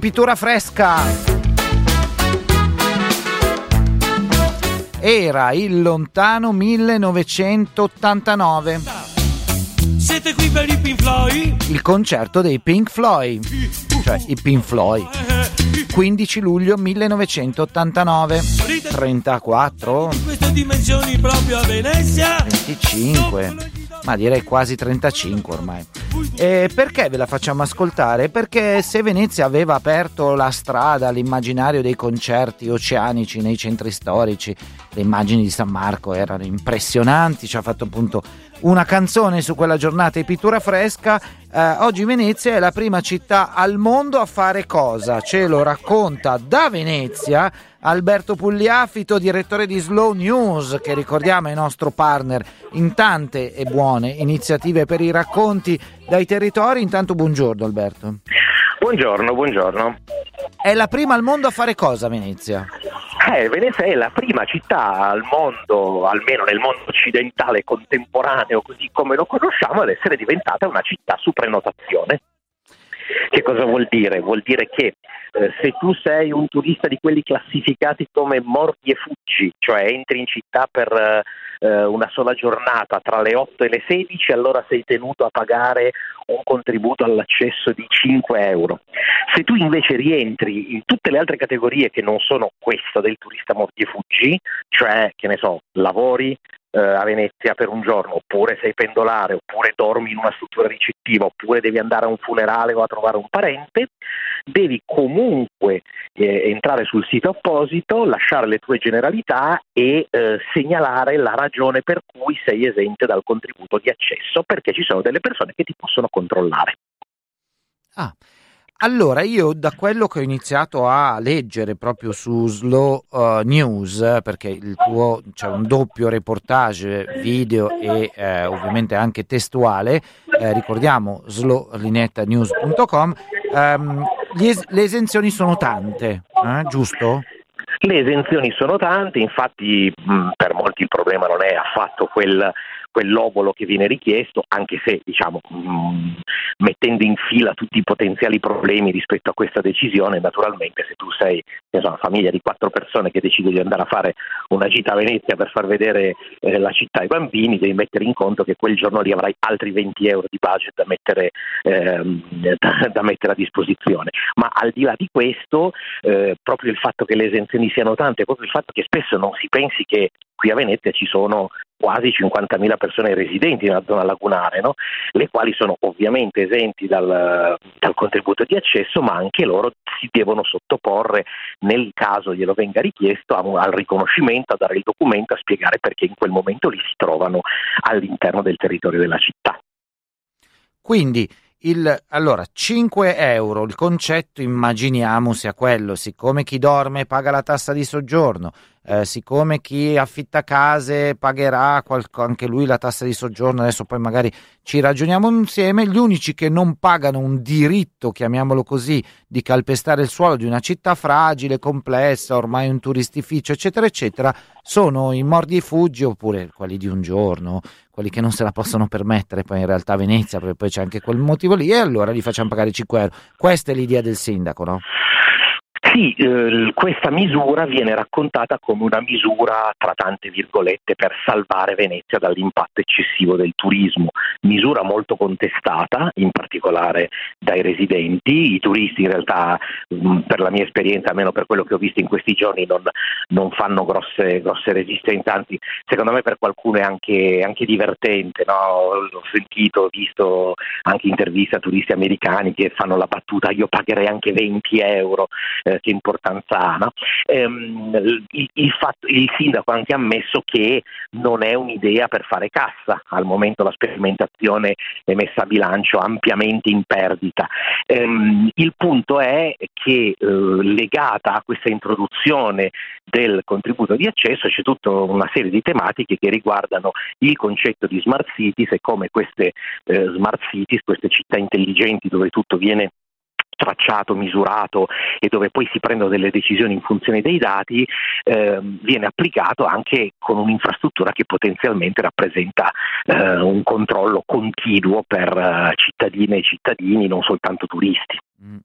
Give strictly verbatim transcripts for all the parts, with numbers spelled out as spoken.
Pittura Fresca. Era il lontano millenovecentottantanove. Siete qui per i Pink Floyd? Il concerto dei Pink Floyd, cioè i Pink Floyd. quindici luglio millenovecentottantanove. trentaquattro? In queste dimensioni proprio a Venezia? venticinque, ma direi quasi trentacinque ormai. E perché ve la facciamo ascoltare? Perché se Venezia aveva aperto la strada all'immaginario dei concerti oceanici nei centri storici, le immagini di San Marco erano impressionanti, ci ha fatto appunto una canzone su quella giornata di Pittura Fresca. Eh, oggi Venezia è la prima città al mondo a fare cosa? Ce lo racconta da Venezia Alberto Pugliafito, direttore di Slow News, che ricordiamo è nostro partner in tante e buone iniziative per i racconti dai territori. Intanto buongiorno Alberto. Buongiorno, buongiorno. È la prima al mondo a fare cosa Venezia? Eh, Venezia è la prima città al mondo, almeno nel mondo occidentale contemporaneo, così come lo conosciamo, ad essere diventata una città su prenotazione. Che cosa vuol dire? Vuol dire che eh, se tu sei un turista di quelli classificati come mordi e fuggi, cioè entri in città per eh, una sola giornata tra le otto e le sedici, allora sei tenuto a pagare un contributo all'accesso di cinque euro. Se tu invece rientri in tutte le altre categorie che non sono questa del turista mordi e fuggi, cioè, che ne so, lavori a Venezia per un giorno, oppure sei pendolare, oppure dormi in una struttura ricettiva, oppure devi andare a un funerale o a trovare un parente, devi comunque eh, entrare sul sito apposito, lasciare le tue generalità e eh, segnalare la ragione per cui sei esente dal contributo di accesso, perché ci sono delle persone che ti possono controllare. Ah. Allora, io da quello che ho iniziato a leggere proprio su Slow uh, News, perché il tuo c'è un doppio reportage video e eh, ovviamente anche testuale, eh, ricordiamo slow linetta news punto com, um, es- le esenzioni sono tante, eh, giusto? Le esenzioni sono tante, infatti mh, per molti il problema non è affatto quel quell'obolo che viene richiesto, anche se diciamo mh, mettendo in fila tutti i potenziali problemi rispetto a questa decisione, naturalmente se tu sei so, una famiglia di quattro persone che decide di andare a fare una gita a Venezia per far vedere eh, la città ai bambini, devi mettere in conto che quel giorno lì avrai altri venti euro di budget da mettere, ehm, da, da mettere a disposizione. Ma al di là di questo, eh, proprio il fatto che le esenzioni siano tante, proprio il fatto che spesso non si pensi che qui a Venezia ci sono quasi cinquantamila persone residenti nella zona lagunare, no? Le quali sono ovviamente esenti dal, dal contributo di accesso, ma anche loro si devono sottoporre, nel caso glielo venga richiesto, a, al riconoscimento, a dare il documento, a spiegare perché in quel momento lì si trovano all'interno del territorio della città. Quindi il, allora cinque euro, il concetto immaginiamo sia quello, siccome chi dorme paga la tassa di soggiorno, eh, siccome chi affitta case pagherà qualco, anche lui la tassa di soggiorno, adesso poi magari ci ragioniamo insieme, gli unici che non pagano un diritto, chiamiamolo così, di calpestare il suolo di una città fragile, complessa, ormai un turistificio eccetera eccetera, sono i mordi e fuggi oppure quelli di un giorno, quelli che non se la possono permettere poi in realtà a Venezia, perché poi c'è anche quel motivo lì, e allora li facciamo pagare cinque euro. Questa è l'idea del sindaco, no? Sì, eh, questa misura viene raccontata come una misura tra tante virgolette per salvare Venezia dall'impatto eccessivo del turismo, misura molto contestata in particolare dai residenti. I turisti in realtà mh, per la mia esperienza, almeno per quello che ho visto in questi giorni, non, non fanno grosse, grosse resistenze, anzi secondo me per qualcuno è anche, anche divertente, no? Ho sentito, ho visto anche interviste a turisti americani che fanno la battuta io pagherei anche venti euro, eh, che importanza ha, no? ehm, il, il, fatto, il sindaco ha anche ammesso che non è un'idea per fare cassa, al momento la sperimentazione è messa a bilancio ampiamente in perdita. Ehm, il punto è che eh, legata a questa introduzione del contributo di accesso c'è tutta una serie di tematiche che riguardano il concetto di smart cities e come queste eh, smart cities, queste città intelligenti dove tutto viene tracciato, misurato e dove poi si prendono delle decisioni in funzione dei dati, eh, viene applicato anche con un'infrastruttura che potenzialmente rappresenta eh, un controllo continuo per uh, cittadine e cittadini, non soltanto turisti. Mm.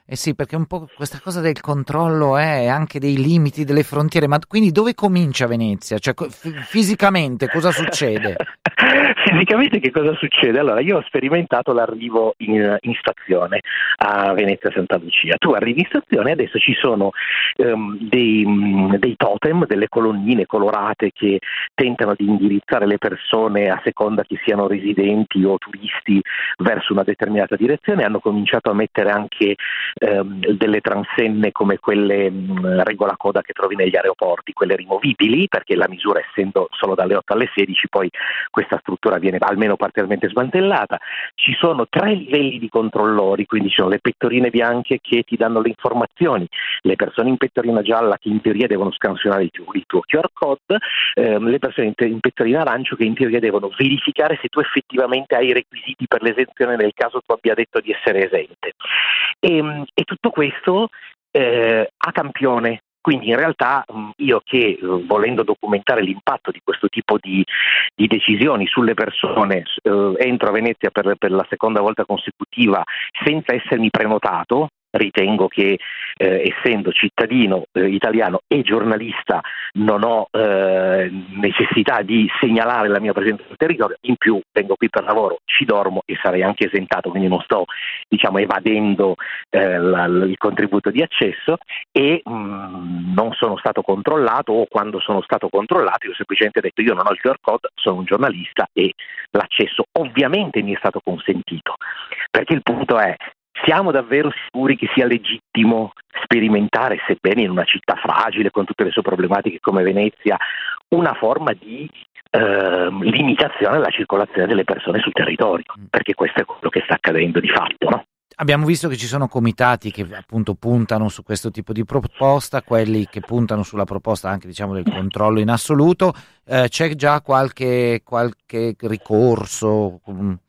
Eh sì, perché un po' questa cosa del controllo è anche dei limiti, delle frontiere, ma quindi dove comincia Venezia? Cioè, f- fisicamente cosa succede? Fisicamente che cosa succede? Allora, io ho sperimentato l'arrivo in, in stazione a Venezia Santa Lucia. Tu arrivi in stazione e adesso ci sono um, dei, um, dei totem, delle colonnine colorate che tentano di indirizzare le persone a seconda che siano residenti o turisti verso una determinata direzione. Hanno cominciato a mettere anche um, delle transenne come quelle um, regola coda che trovi negli aeroporti, quelle rimovibili, perché la misura essendo solo dalle otto alle sedici, poi questa struttura viene almeno parzialmente smantellata. Ci sono tre livelli di controllori, quindi ci sono le pettorine bianche che ti danno le informazioni, le persone in pettorina gialla che in teoria devono scansionare il tuo, il tuo Q R code, ehm, le persone in, te- in pettorina arancio che in teoria devono verificare se tu effettivamente hai i requisiti per l'esenzione nel caso tu abbia detto di essere esente. E, e tutto questo eh, a campione. Quindi in realtà io che volendo documentare l'impatto di questo tipo di, di decisioni sulle persone eh, entro a Venezia per, per la seconda volta consecutiva senza essermi prenotato, ritengo che eh, essendo cittadino eh, italiano e giornalista non ho eh, necessità di segnalare la mia presenza sul territorio, in più vengo qui per lavoro, ci dormo e sarei anche esentato, quindi non sto diciamo evadendo eh, la, il contributo di accesso e mh, non sono stato controllato, o quando sono stato controllato io ho semplicemente detto io non ho il Q R code, sono un giornalista e l'accesso ovviamente mi è stato consentito, perché il punto è: siamo davvero sicuri che sia legittimo sperimentare, sebbene in una città fragile con tutte le sue problematiche come Venezia, una forma di eh, limitazione alla circolazione delle persone sul territorio? Perché questo è quello che sta accadendo di fatto, no? Abbiamo visto che ci sono comitati che appunto puntano su questo tipo di proposta, quelli che puntano sulla proposta anche diciamo del controllo in assoluto. Eh, c'è già qualche, qualche ricorso?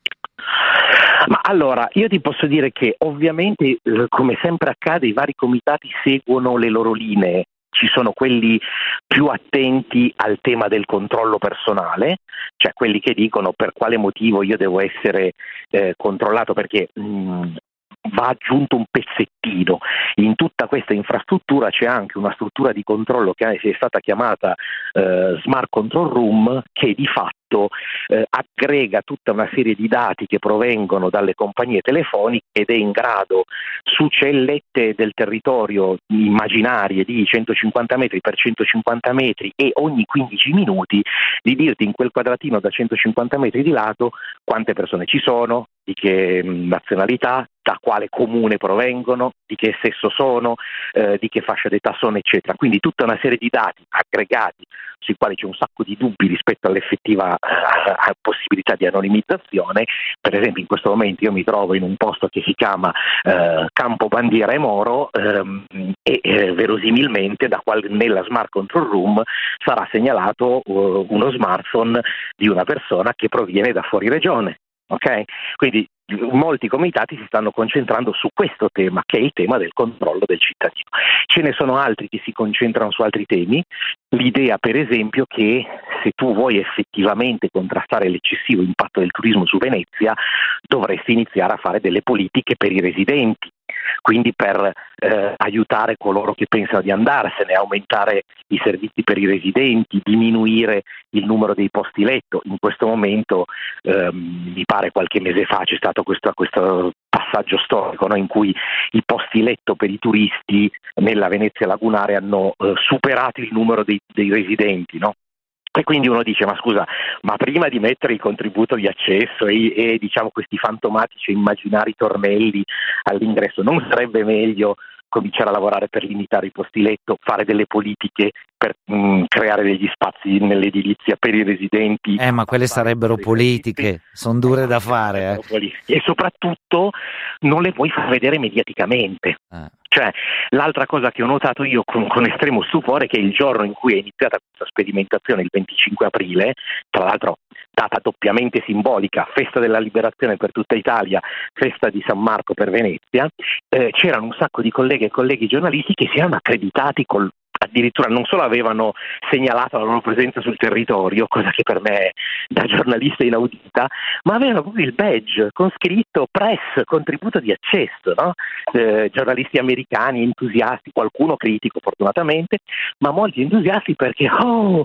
Ma allora, io ti posso dire che ovviamente, eh, come sempre accade, i vari comitati seguono le loro linee. Ci sono quelli più attenti al tema del controllo personale, cioè quelli che dicono per quale motivo io devo essere eh, controllato, perché mh, va aggiunto un pezzettino. In tutta questa infrastruttura c'è anche una struttura di controllo che è stata chiamata eh, Smart Control Room, che di fatto eh, aggrega tutta una serie di dati che provengono dalle compagnie telefoniche ed è in grado su cellette del territorio immaginarie di centocinquanta metri per centocinquanta metri e ogni quindici minuti di dirti in quel quadratino da centocinquanta metri di lato quante persone ci sono, di che nazionalità, da quale comune provengono, di che sesso sono, eh, di che fascia d'età sono, eccetera. Quindi tutta una serie di dati aggregati sui quali c'è un sacco di dubbi rispetto all'effettiva eh, possibilità di anonimizzazione. Per esempio in questo momento io mi trovo in un posto che si chiama eh, Campo Bandiera e Moro ehm, e eh, verosimilmente da qual- nella Smart Control Room sarà segnalato uh, uno smartphone di una persona che proviene da fuori regione. Ok? Quindi molti comitati si stanno concentrando su questo tema, che è il tema del controllo del cittadino. Ce ne sono altri che si concentrano su altri temi. L'idea, per esempio, che se tu vuoi effettivamente contrastare l'eccessivo impatto del turismo su Venezia, dovresti iniziare a fare delle politiche per i residenti. Quindi per eh, aiutare coloro che pensano di andarsene, aumentare i servizi per i residenti, diminuire il numero dei posti letto. In questo momento, ehm, mi pare qualche mese fa, c'è stato questo, questo passaggio storico, no, in cui i posti letto per i turisti nella Venezia lagunare hanno eh, superato il numero dei, dei residenti, no? E quindi uno dice, ma scusa, ma prima di mettere il contributo di accesso e, e diciamo questi fantomatici e immaginari tornelli all'ingresso, non sarebbe meglio cominciare a lavorare per limitare i posti letto, fare delle politiche per mh, creare degli spazi nell'edilizia per i residenti? Eh, ma quelle sarebbero politiche, sono dure da fare. Eh. E soprattutto non le puoi far vedere mediaticamente. Eh. Cioè, l'altra cosa che ho notato io con, con estremo stupore è che il giorno in cui è iniziata questa sperimentazione, il venticinque aprile, tra l'altro data doppiamente simbolica, festa della liberazione per tutta Italia, festa di San Marco per Venezia, eh, c'erano un sacco di colleghe e colleghi giornalisti che si erano accreditati col addirittura non solo avevano segnalato la loro presenza sul territorio, cosa che per me da giornalista inaudita, ma avevano proprio il badge con scritto press, contributo di accesso, no? Eh, giornalisti americani entusiasti, qualcuno critico fortunatamente, ma molti entusiasti perché oh,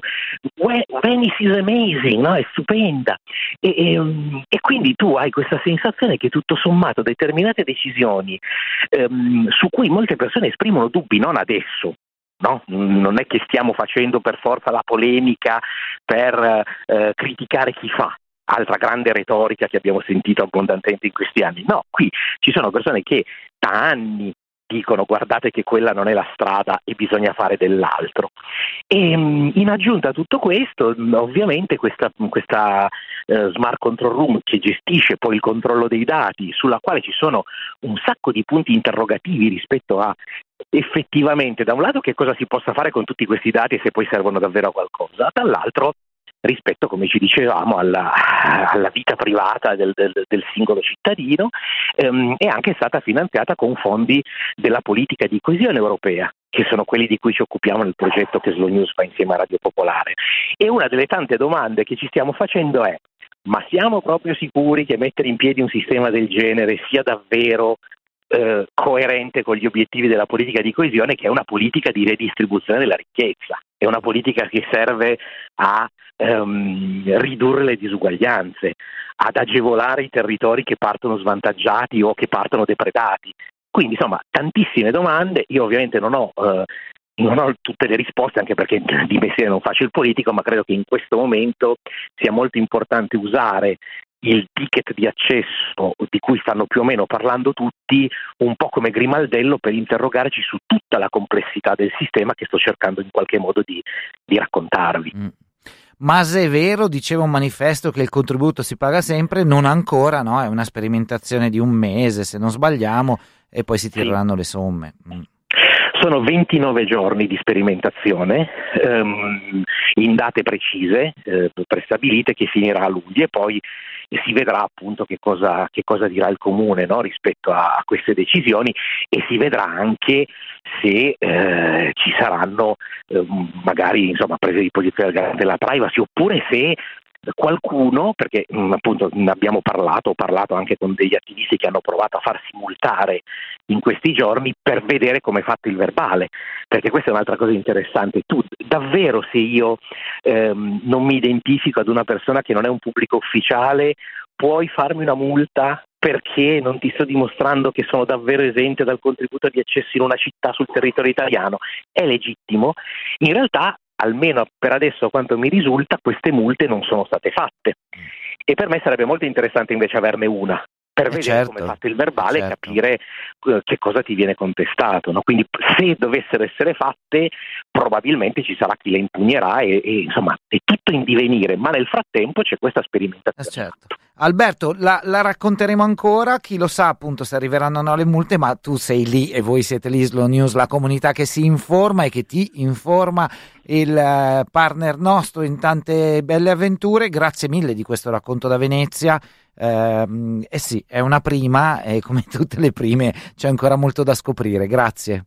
Venice is amazing, no? È stupenda, e, e, e quindi tu hai questa sensazione che tutto sommato determinate decisioni ehm, su cui molte persone esprimono dubbi, non adesso, no? Non è che stiamo facendo per forza la polemica per eh, criticare chi fa, altra grande retorica che abbiamo sentito abbondantemente in questi anni. No, qui ci sono persone che da anni dicono guardate che quella non è la strada e bisogna fare dell'altro. E in aggiunta a tutto questo, ovviamente questa, questa uh, Smart Control Room che gestisce poi il controllo dei dati, sulla quale ci sono un sacco di punti interrogativi rispetto a effettivamente da un lato che cosa si possa fare con tutti questi dati e se poi servono davvero a qualcosa, dall'altro rispetto, come ci dicevamo, alla, alla vita privata del, del, del singolo cittadino, ehm, è anche stata finanziata con fondi della politica di coesione europea, che sono quelli di cui ci occupiamo nel progetto che Slow News fa insieme a Radio Popolare. E una delle tante domande che ci stiamo facendo è: ma siamo proprio sicuri che mettere in piedi un sistema del genere sia davvero eh, coerente con gli obiettivi della politica di coesione, che è una politica di redistribuzione della ricchezza, è una politica che serve a ehm, ridurre le disuguaglianze, ad agevolare i territori che partono svantaggiati o che partono depredati. Quindi insomma tantissime domande. Io ovviamente non ho eh, non ho tutte le risposte, anche perché di mestiere non faccio il politico, ma credo che in questo momento sia molto importante usare il ticket di accesso di cui stanno più o meno parlando tutti un po' come grimaldello per interrogarci su tutta la complessità del sistema che sto cercando in qualche modo di, di raccontarvi. Mm. Ma se è vero, diceva un manifesto, che il contributo si paga sempre, non ancora, no? È una sperimentazione di un mese, se non sbagliamo, e poi si tireranno sì. le somme. Mm. Sono ventinove giorni di sperimentazione ehm, in date precise, eh, prestabilite, che finirà a luglio, e poi si vedrà appunto che cosa, che cosa dirà il Comune, no, rispetto a, a queste decisioni, e si vedrà anche se eh, ci saranno eh, magari insomma prese di posizione della privacy, oppure se qualcuno, perché mh, appunto ne abbiamo parlato, ho parlato anche con degli attivisti che hanno provato a farsi multare in questi giorni per vedere come è fatto il verbale, perché questa è un'altra cosa interessante. Tu davvero, se io ehm, non mi identifico ad una persona che non è un pubblico ufficiale, puoi farmi una multa perché non ti sto dimostrando che sono davvero esente dal contributo di accesso in una città sul territorio italiano? È legittimo. In realtà, almeno per adesso, quanto mi risulta, queste multe non sono state fatte, e per me sarebbe molto interessante invece averne una per eh vedere certo. come è fatto il verbale, certo. e capire uh, che cosa ti viene contestato, no? Quindi se dovessero essere fatte, probabilmente ci sarà chi le impugnerà, e, e insomma è tutto in divenire, ma nel frattempo c'è questa sperimentazione. Eh certo. Alberto, la, la racconteremo ancora, chi lo sa appunto se arriveranno o no le multe, ma tu sei lì e voi siete lì, Slow News, la comunità che si informa e che ti informa, il uh, partner nostro in tante belle avventure. Grazie mille di questo racconto da Venezia. Eh, eh sì, è una prima, e come tutte le prime c'è ancora molto da scoprire. Grazie.